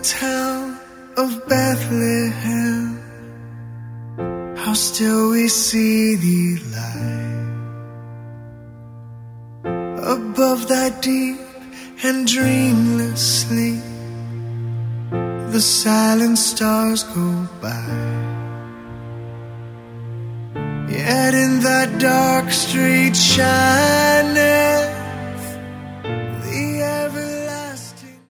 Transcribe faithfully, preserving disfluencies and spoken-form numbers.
town of Bethlehem, how still we see thee lie above that deep and dreamless sleep. The silent stars go by, yet in that dark street shining